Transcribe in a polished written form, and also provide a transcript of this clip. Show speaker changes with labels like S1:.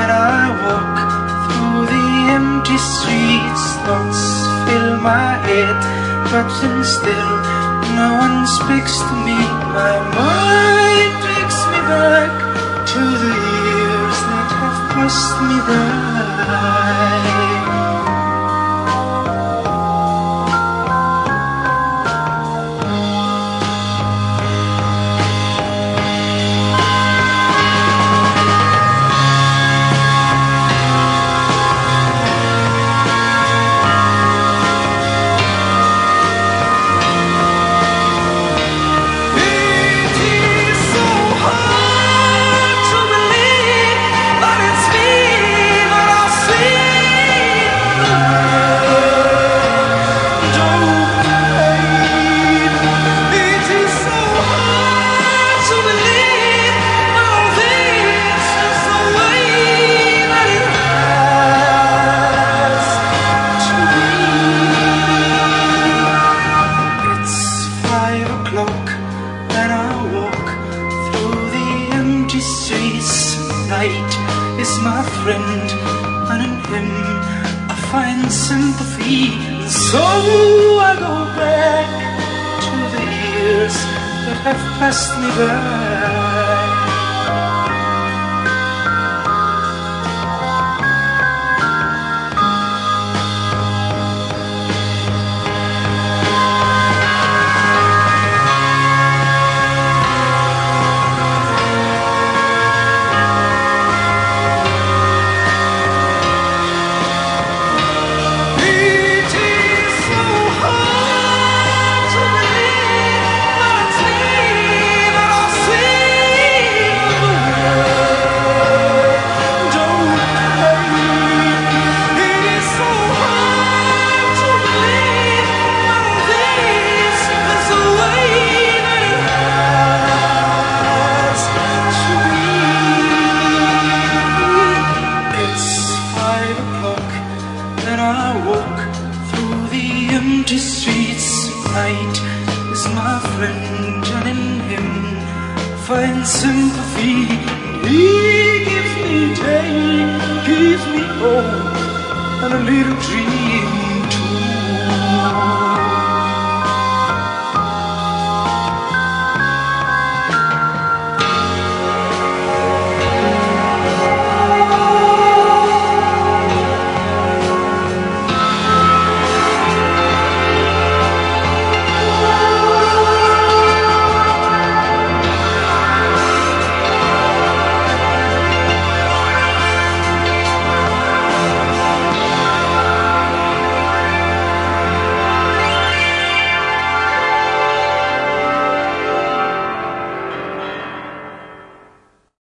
S1: and I walk through the empty streets. Thoughts fill my head, but then still no one speaks to me. My mind takes me back to the years that have passed me by. And I walk through the empty streets. Night is my friend, and in him I find sympathy. And so I go back to the years that have passed me by. I walk through the empty streets. Night is my friend, and in him find sympathy. He gives me day, gives me hope, and a little dream.